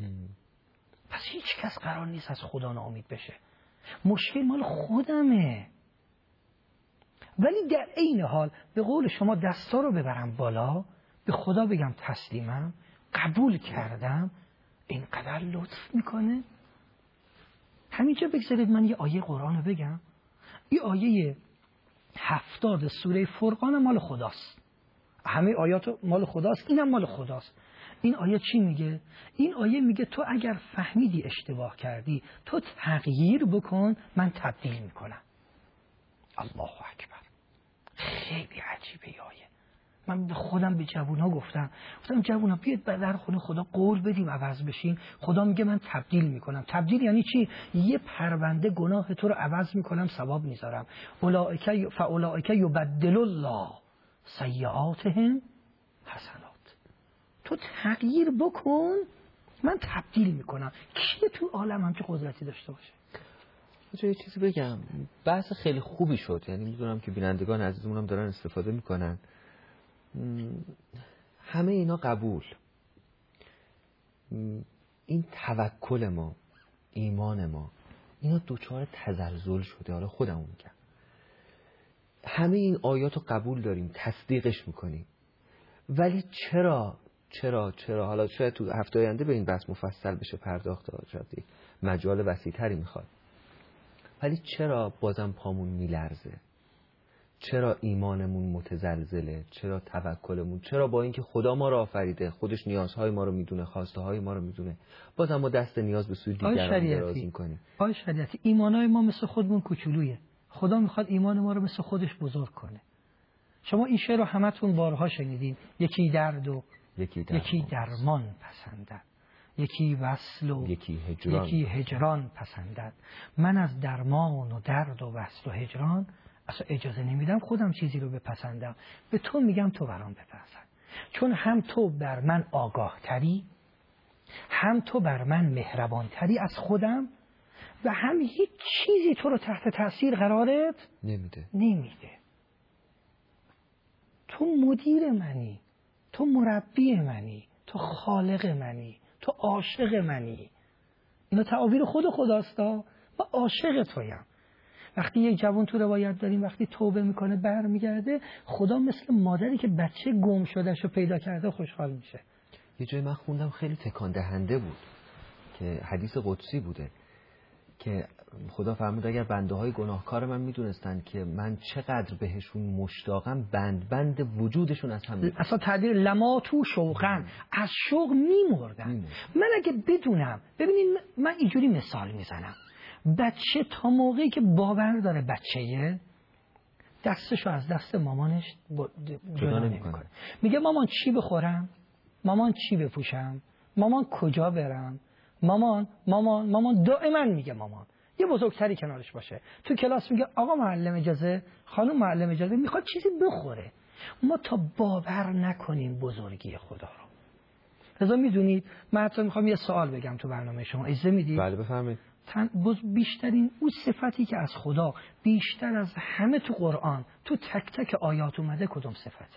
C: پس هیچ کس قرار نیست از خدا ناامید بشه. مشکل مال خودمه. ولی در عین حال به قول شما دستا رو ببرم بالا، به خدا بگم تسلیمم، قبول کردم، اینقدر لطف میکنه. همینجا بگذارید من یه آیه قرآن رو بگم. یه آیه 70 سوره فرقان مال خداست. همه آیات مال خداست، اینم مال خداست. این آیه چی میگه؟ این آیه میگه تو اگر فهمیدی اشتباه کردی، تو تغییر بکن، من تبدیل میکنم. الله اکبر. خیلی عجیبه آیه. من به خودم به جوونا گفتم جوونا بیاید در خونه خدا قول بدیم عوض بشیم. خدا میگه من تبدیل میکنم. تبدیل یعنی چی؟ یه پرونده گناه تو رو عوض میکنم، ثواب میذارم. فاولئک یبدل الله سیئاتهم حسنات. تو تغییر بکن، من تبدیل میکنم. کی تو عالم همچه قدرتی داشته باشه؟
B: یه چیزی بگم، بحث خیلی خوبی شد، یعنی میدونم که بینندگان عزیزمونم دارن استفاده میکنن. همه اینا قبول، این توکل ما، ایمان ما، اینا دوچار تزلزل شده. حالا خودمون میگم همه این آیات رو قبول داریم، تصدیقش میکنیم، ولی چرا حالا شاید تو هفته آینده به این بحث مفصل بشه پرداخت، شاید مجال وسیع‌تری میخواد، ولی چرا بازم پامون میلرزه؟ چرا ایمانمون متزلزله؟ چرا توکلمون؟ چرا با اینکه خدا ما رو آفریده، خودش نیازهای ما رو میدونه، خواسته های ما رو میدونه، بازم ما دست نیاز به سوی دیگران دراز میکنیم؟
C: آقای شریعتی، ایمانای ما مثل خودمون کوچولویه. خدا میخواد ایمان ما رو مثل خودش بزرگ کنه. شما این شعر رو همتون بارها شنیدین. یکی درد و یکی درمان پسندد، یکی وصل و یکی هجران پسندد. من از درمان و درد و وصل و هجران اصلا اجازه نمیدم خودم چیزی رو بپسندم. به تو میگم تو برام بپسند، چون هم تو بر من آگاه تری، هم تو بر من مهربان تری از خودم، و هم هیچ چیزی تو رو تحت تاثیر قرارت نمیده. تو مدیر منی، تو مربی منی، تو خالق منی، تو عاشق منی. اینا تعابیر خود خداستا. و عاشق تویم. وقتی یک جوان تو روایت داریم وقتی توبه میکنه برمیگرده، خدا مثل مادری که بچه گم شدهشو پیدا کرده خوشحال میشه.
B: یه جای من خوندم خیلی تکان دهنده بود که حدیث قدسی بوده که خدا فرمود اگر بنده های گناهکار من میدونستن که من چقدر بهشون مشتاقم، بند وجودشون از هم
C: اصلا تعبیر لما تو شوقن، از شوق میمردن. من اگه بدونم، ببینید من اینجوری مثال میزنم، بچه تا موقعی که باور داره بچه‌یه، دستشو از دست مامانش جدا نمیکنه. میگه مامان چی بخورم؟ مامان چی بپوشم؟ مامان کجا برم؟ مامان دائما میگه مامان. یه بزرگتری کنارش باشه. تو کلاس میگه آقا معلم اجازه، خانم معلم اجازه، میخواد چیزی بخوره. ما تا باور نکنیم بزرگی خدا رو. لذا میدونید من حتی میخوام یه سوال بگم تو برنامه شما، اجازه میدید؟
B: بله بفرمایید.
C: بیشترین اون صفتی که از خدا بیشتر از همه تو قرآن تو تک تک آیات اومده کدوم صفت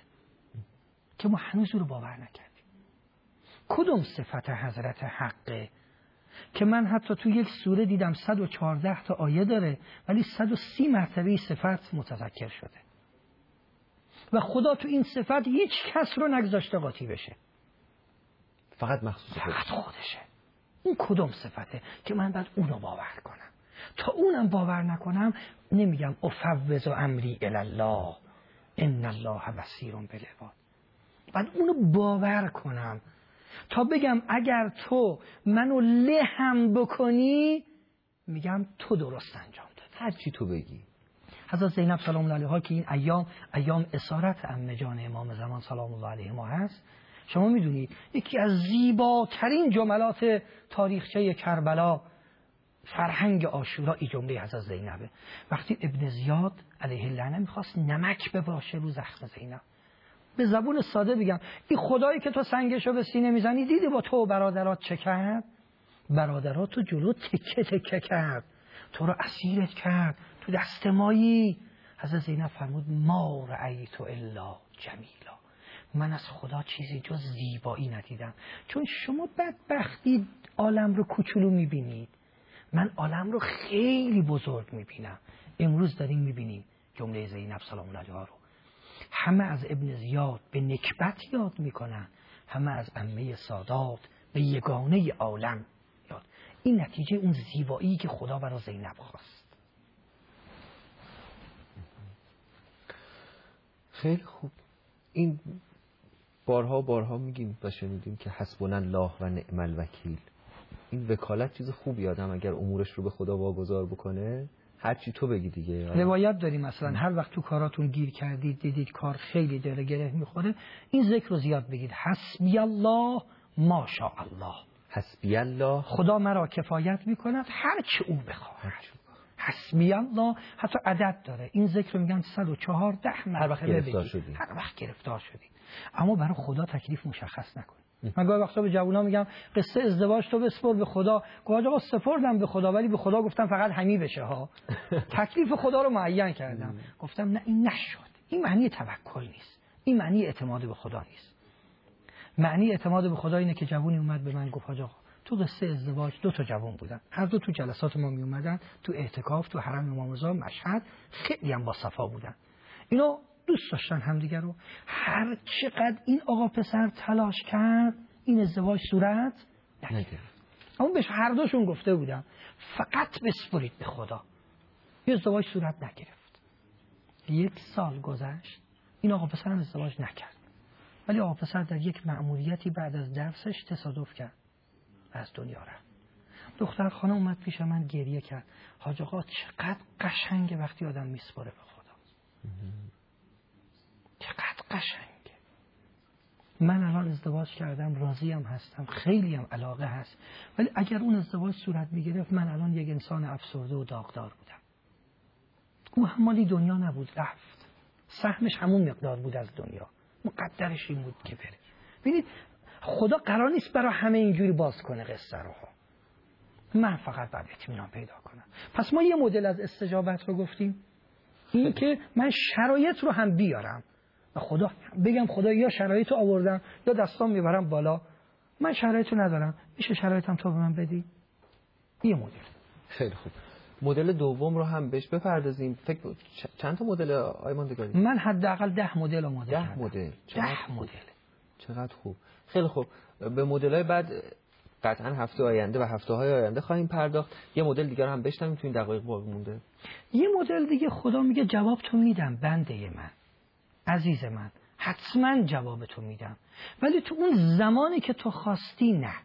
C: که ما هنوز رو باور نکردیم؟ کدوم صفت حضرت حقه که من حتی تو یک سوره دیدم 114 تا آیه داره ولی 130 مرتبه صفت متذکر شده و خدا تو این صفت هیچ کس رو نگذاشته قاطی بشه،
B: فقط مخصوص
C: فقط خودشه. اون کدوم صفته که من باید اونو باور کنم؟ تا اونم باور نکنم نمیگم افوض امری الی الله ان الله بصیر بالعباد. باید اونو باور کنم تا بگم اگر تو منو لهم بکنی میگم تو درست انجام دادی.
B: هر چی تو بگی.
C: حضرت زینب سلام الله علیها که این ایام اسارت عمه جان امام زمان سلام الله علیه ما هست، شما میدونید یکی از زیباترین جملات تاریخچه کربلا فرهنگ عاشورا این جمله حضرت زینبه. وقتی ابن زیاد علیه اللعنه میخواست نمک بپاشه رو زخم زینب، به زبون ساده بگم این خدایی که تو سنگشو به سینه میزنی دیدی با تو برادرات چه کرد؟ برادرات تو جلو تکه تکه کرد، تو رو اسیرت کرد، تو دست مایی. حضرت زینب فرمود ما رأیت الا جمیلا، من از خدا چیزی جز زیبایی ندیدم. چون شما بدبختی عالم رو کوچولو میبینید، من عالم رو خیلی بزرگ میبینم. امروز داریم میبینیم جمله زینب سلام الله علیها رو همه از ابن زیاد به نکبت یاد میکنن، همه از عمه سادات به یگانه عالم یاد. این نتیجه اون زیبایی که خدا برای زینب خواست.
B: خیلی خوب. این بارها میگیم و شنیدیم که حسبنا الله و نعم الوکیل. این وکالت چیز خوبی، آدم اگر امورش رو به خدا واگذار بکنه هر چی تو بگی دیگه.
C: روایت داریم مثلا هر وقت تو کاراتون گیر کردید دیدید کار خیلی داره گره میخوره، این ذکر رو زیاد بگید: حسبی الله ماشاء الله.
B: حسبی الله،
C: خدا مرا کفایت میکند هر چه او بخواهد. حسبی الله حتی عدد داره، این ذکر رو میگن 114
B: هر وقت گرفتار شدی.
C: هر وقت گرفتار شدید. اما برای خدا تکلیف مشخص نکنید. من گاهی وقتا به جوونا میگم قصه ازدواج تو بسپر به خدا. گاهی آقا سپردم به خدا ولی به خدا گفتم فقط همی بشه ها. تکلیف خدا رو معین کردم. گفتم نه این نشد. این معنی توکل نیست. این معنی اعتماد به خدا نیست. معنی اعتماد به خدا اینه که جوونی اومد به من گفت حاج آقا تو قصه ازدواج 2 تا جوون بودن، هر دو تو جلسات ما می اومدن، تو اعتکاف تو حرم امام رضا مشهد، خیلی هم با صفا بودن. اینو دوست داشتن همدیگه رو. هر چقدر این آقا پسر تلاش کرد این ازدواج صورت نگرفت. اما بهش هر دوشون گفته بودم فقط بسپرید به خدا. این ازدواج صورت نگرفت. 1 سال گذشت این آقا پسر هم ازدواج نکرد، ولی آقا پسر در یک مأموریتی بعد از درسش تصادف کرد از دنیا رفت. دختر خانم اومد پیش من گریه کرد: حاج آقا چقدر قشنگه وقتی آدم میسپره به خدا. چقدر قشنگه. من الان ازدواج کردم، راضیم هستم، خیلی هم علاقه هست، ولی اگر اون ازدواج صورت میگرفت من الان یک انسان افسرده و داغدار بودم. او هم مالی دنیا نبود، رفت. سهمش همون مقدار بود از دنیا، مقدرش این بود که بره. ببینید خدا قرار نیست برای همه اینجوری باز کنه قصه رو. من فقط باید اطمینان پیدا کنم. پس ما یه مدل از استجابت رو گفتیم، این که من شرایط رو هم بیارم و خدا بگم خدا یا شرایط رو آوردم یا دستام میبرم بالا، من شرایط رو ندارم، میشه شرایطم تو به من بدی؟ یه مدل.
B: خیلی خوب. مدل دوم رو هم بهش بپردازیم. فکر چند تا مدل آیماندگاری؟
C: من حداقل 10 مدل آماده کردم.
B: 10 مدل.
C: 10 مدل.
B: چقدر خوب. خیلی خوب. به مدل‌های بعد قطعا هفته آینده و هفته‌های آینده خواهیم پرداخت. یه مدل دیگه رو هم بشنویم تو این دقایق باقی مونده.
C: یه مدل دیگه خدا میگه جواب تو میدم بنده من، عزیز من، حتما جواب تو میدم، ولی تو اون زمانی که تو خواستی نه.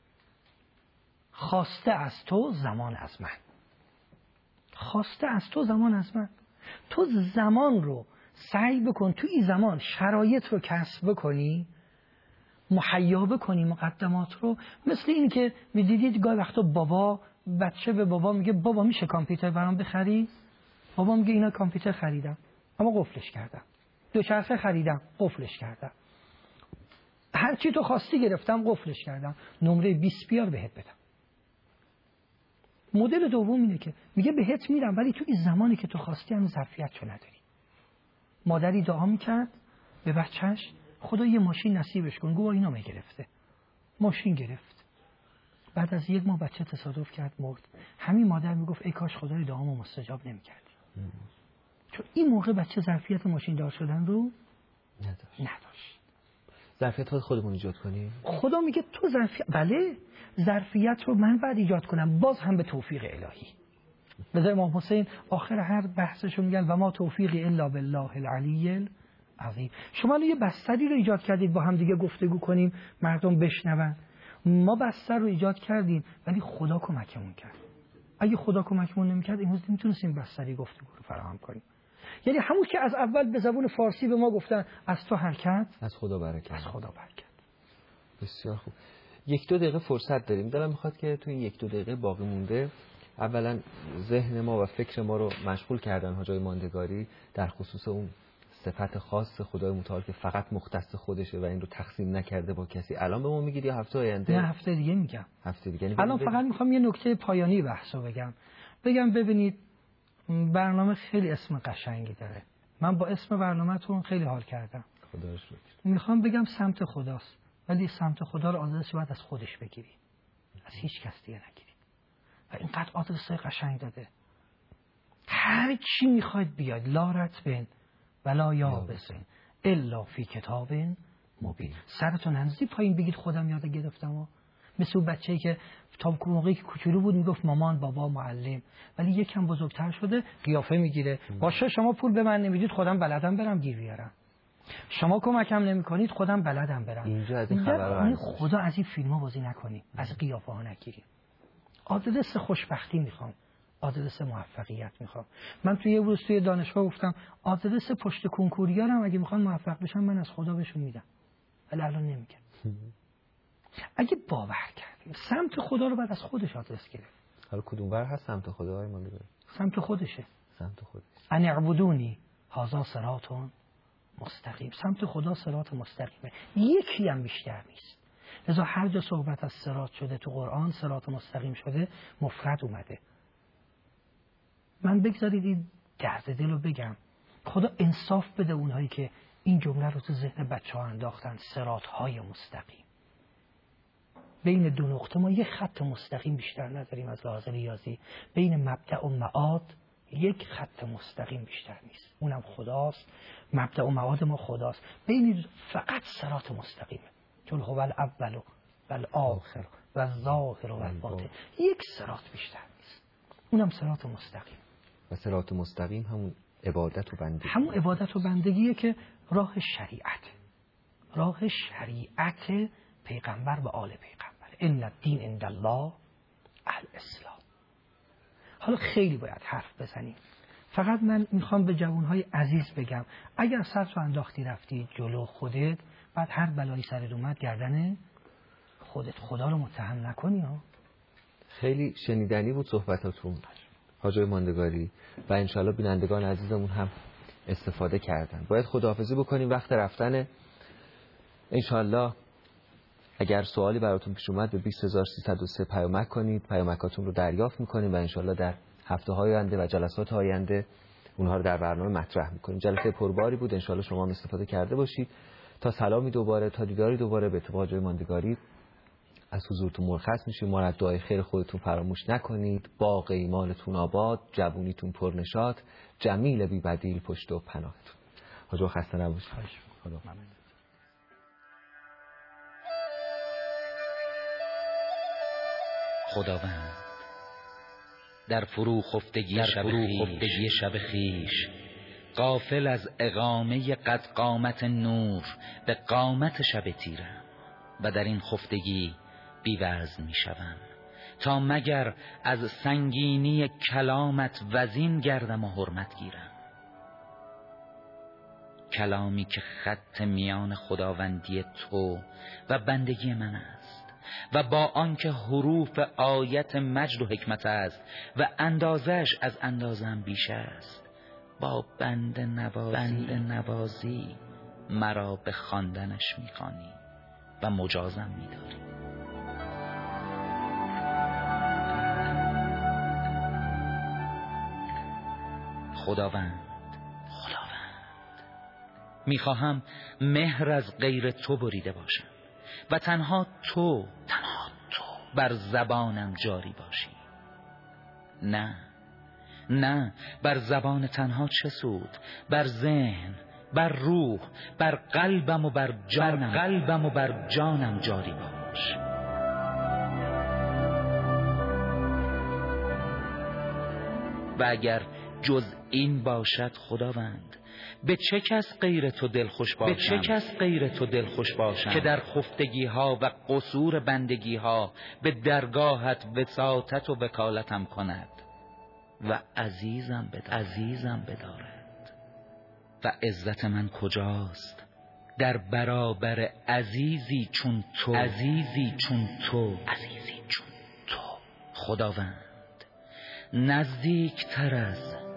C: خواسته از تو زمان از من. خواسته از تو زمان از من. تو زمان رو سعی بکن تو این زمان شرایط رو کسب بکنی، مهیا بکنی مقدمات رو. مثل این که میدیدید گاهی وقتا بابا بچه به بابا میگه بابا میشه کامپیوتر برام بخری؟ بابا میگه اینا کامپیوتر خریدم اما قفلش کردم، دوچرخه خریدم قفلش کردم، هر چی تو خواستی گرفتم قفلش کردم، نمره 20 بیار بهت بدم. مدل دوم اینه که میگه بهت میدم ولی تو این زمانی که تو خواستی هم ظرفیتشو نداری. مادری دعا میکرد به بچهش خدا یه ماشین نصیبش کن، گویا اینا میگرفته، ماشین گرفت، بعد از 1 ماه بچه تصادف کرد مرد. همین مادر میگفت ای کاش خدای دعامو مستجاب نمیکرد. چون این موقع بچه ظرفیت ماشین دار شدن رو نداشت.
B: ظرفیت رو خودمون ایجاد کنیم.
C: خدا میگه تو بله ظرفیت رو من بعد ایجاد کنم، باز هم به توفیق الهی. بذار امام حسین آخر هر بحثشون میگن و ما توفیقی الا بالله العلی العظیم. شما یه بستری رو ایجاد کردید با هم دیگه گفتگو کنیم مردم بشنون. ما بستر رو ایجاد کردیم ولی خدا کمکمون کرد. اگه خدا کمکمون نمیکرد امروز نمیتونستیم بستری گفتگو رو فراهم کنیم. یعنی همون که از اول به زبان فارسی به ما گفتن از تو حرکت،
B: از خدا برکت.
C: از خدا برکت.
B: بسیار خوب. 1-2 دقیقه فرصت داریم. دلم میخواد که تو این 1-2 دقیقه باقی مونده اولا ذهن ما و فکر ما رو مشغول کردن حاجای ماندگاری در خصوص اون صفت خاص خدای متعال که فقط مختص خودشه و این رو تقسیم نکرده با کسی. الان به ما میگید یا هفته آینده؟
C: نه هفته دیگه میگم.
B: هفته دیگه.
C: الان فقط میخوام یه نکته پایانی بحثو بگم ببینید برنامه خیلی اسم قشنگی داره. من با اسم برنامه‌تون خیلی حال کردم.
B: خدا شکر.
C: میخوام بگم سمت خداست. ولی سمت خدا رو آدرس باید از خودش بگیری. از هیچ کس دیگه نگیری. و اینقدر آدرس قشنگ داده. هر چی میخواید بیاید لا رتبن ولا یابسن الا فی کتاب مبین. سرتون هنوزی پایین بگید خودم یاد گرفتم. مثل اون بچه‌ای که تا موقعی که کوچولو بود میگفت مامان بابا معلم، ولی یکم بزرگتر شده قیافه میگیره. باشه شما پول به من نمیدید خودم بلدم برم گیر بیارم. شما کمکم نمیکنید خودم بلدم برم.
B: اینجا از این خبرها
C: خدا از این فیلم‌ها بازی نکنیم، از قیافه ها نگیریم. آدرس خوشبختی میخوام، آدرس موفقیت میخوام. من توی یه روز توی دانشگاه گفتم آدرس پشت کنکوریارم اگه میخوان موفق بشن من از خدا بهشون میدم. ولی الان نمیگم. اگه باور کردیم سمت خدا رو بعد از خودش آدرس گرفت.
B: حالا کدوم ور هست سمت خدا های ما دیگه؟
C: سمت خودشه.
B: سمت خودش.
C: ان اعبدونی هذا صراط مستقیم. سمت خدا صراط مستقیمه. یکی هم بیشتر نیست. لذا هر جا صحبت از صراط شده تو قرآن صراط مستقیم شده مفرد اومده. من بگذارید این درد دل رو بگم. خدا انصاف بده اونهایی که این جمله رو تو ذهن بچه‌ها انداختن صراط های مستقیم. بین 2 نقطه ما 1 خط مستقیم بیشتر نداریم از لحاظ ریاضی. بین مبدأ و معاد 1 خط مستقیم بیشتر نیست. اونم خداست. مبدأ و معاد ما خداست. بین فقط صراط مستقیمه. چون هو الاول و الآخر و الظاهر و الباطن. 1 صراط بیشتر نیست. اونم صراط مستقیم.
B: و صراط مستقیم همون عبادت و بندگی.
C: همون عبادت و بندگیه که راه شریعت. راه شریعت پیغمبر و آل پیغمبر. ان الدین عند الله الاسلام. حالا خیلی باید حرف بزنیم. فقط من میخوام به جوانهای عزیز بگم اگر سرتو انداختی رفتی جلو خودت بعد هر بلایی سرت اومد گردن خودت. خدا رو متهم نکنی ها.
B: خیلی شنیدنی بود صحبتاتون حاجای ماندگاری و انشالله بینندگان عزیزمون هم استفاده کردن. باید خداحافظی بکنیم، وقت رفتن. انشالله اگر سوالی براتون پیش اومد به 20303 پیامک کنید، پیامکاتون رو دریافت میکنیم و انشالله در هفته‌های آینده و جلسات آینده اونها رو در برنامه مطرح میکنیم. جلسه پرباری بود، انشالله شما هم استفاده کرده باشید. تا سلامی دوباره، تا دیداری دوباره، به اتفاق حاجای ماندگاری از حضورتون مرخص میشیم. ما را دعای خیر خودتون فراموش نکنید. باغ ایمانتون آباد، جوونیتون پرنشاط، جمیل بی بدیل پشت و پناهتون. حاجا خسته نباشید. خدا
E: خداوند در فرو خفتگی شب خیش غافل از اقامه قد قامت نور به قامت شب تیرم و در این خفتگی بی وزن می شوم تا مگر از سنگینی کلامت وزین گردم و حرمت گیرم. کلامی که خط میان خداوندی تو و بندگی من است و با آنکه حروف آیت مجد و حکمت است و اندازش از اندازم بیش است، با بند نوازی مرا به خواندنش می‌خوانی و مجازم می‌داری. خداوند می‌خواهم مهر از غیر تو بریده باشم و تنها تو بر زبانم جاری باشی. نه بر زبان تنها چه سود؟ بر ذهن، بر روح، بر قلبم و بر جانم جاری باش. و اگر جز این باشد خداوند، به چه کس غیر تو دلخوش باشم که در خفتگی ها و قصور بندگی ها به درگاهت وساطت و وکالتم کند و عزیزم بدارد. و عزت من کجاست در برابر عزیزی چون تو خداوند؟ نزدیکتر از